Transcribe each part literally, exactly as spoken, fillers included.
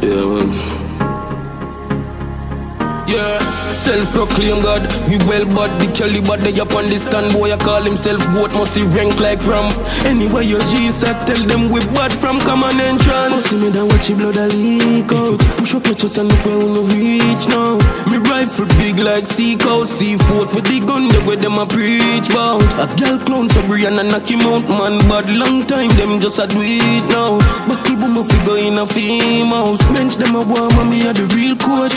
Yeah, man. Yeah, self-proclaimed God. We well but the Kelly but they up on this stand. Boy I call himself goat, must he rank like ram. Anyway your G's I tell them we bad from common entrance. See me down watch the blood a leak out. Push up your chest and look where we no reach now. Me rifle big like sea cow. Seafood with the gun there where them a preach bout. A girl clown so Brian and knock him out. Man bad long time them just a do it now. Buckle boom a figure in a fame house. Bench them a warm and me a the real coach.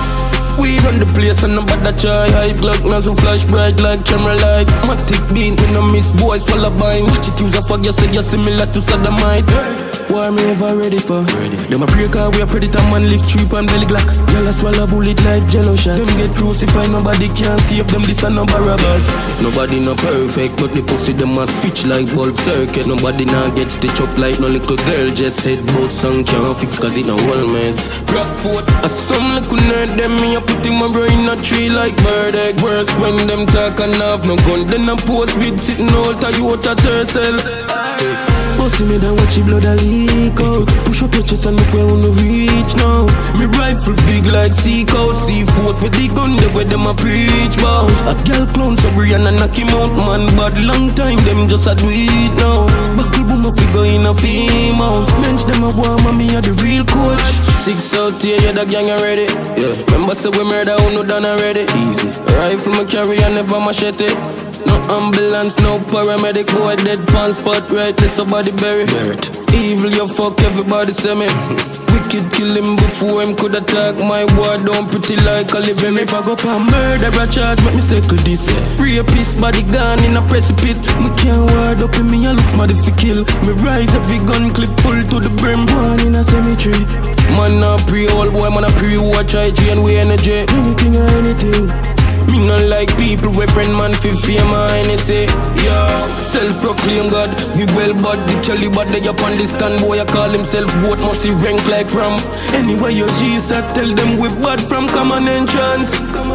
We run the place and nobody try. High Glock, nozzle flash bright like camera light. Matic beat, we no miss boys full of bind. Watch it use a fog, you said you're similar to sodomite. War me over ready for ready. Them a pray car, we a predator man lift cheap and belly glock. Y'all a swallow bullet like jello shot. Them get crucified, nobody can save them, this and no Barabbas. Nobody no perfect, but the pussy them a switch like bulb circuit. Nobody now get stitch up like no little girl. Just head boss song can't fix cause it no whole meds. Rockford, a some little nerd, them me a put in my brain a tree like bird egg. Worse when them talk and have no gun. Then I post with sitting all Toyota Tercel. Six. Pussy me down watch the blood a leak out. Push up your chest and look where we no reach now. Me rifle big like sea cow. Seafood with the gun there where them a preach bout. A girl clown so Brian and knock him out. Man bad long time them just a do it now. Buckle boom a figure in a fame house. Bench them a warm and me a the real coach. Six out here, yeah, the gang already. Yeah, remember say we murder who no done already. Easy. Rifle me carry and never machete. No ambulance, no paramedic. Boy dead pan spot right there, somebody bury. Evil you fuck everybody say me. Wicked kill him before him could attack. My boy don't pretty like a living. If I go for murder a charge, make me circle this. Rapist body gone in a precipice. Me can't ward up in me, I look smarty for kill. Me rise every gun clip full to the brim. Born in a cemetery. Man a pre-old boy, man a pre-watch I G and we energy. Anything or anything. Me not like people with friend man fi fame or anything. Yeah, self-proclaimed God. We well but the Kelly but they up on this stand. Boy I call himself goat, must he rank like ram. Anyway your G's I tell them we bad from common entrance.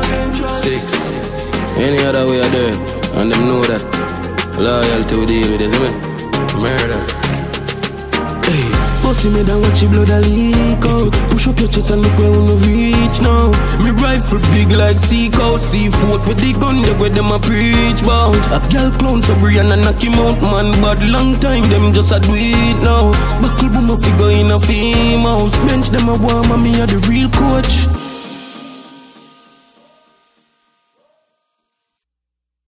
Six. Any other way I do it, and them know that. Loyalty we deal with, isn't it? Murder. Hey. Pussy me down watch the blood a leak out. Push up your chest and look where we no reach now. Me rifle big like sea cow. Seafood with the gun there where them a preach bout. A girl clown so Brian and knock him out. Man bad long time them just a do it now. Buckle boom a figure in a fame house. Bench them a warm and me a the real coach.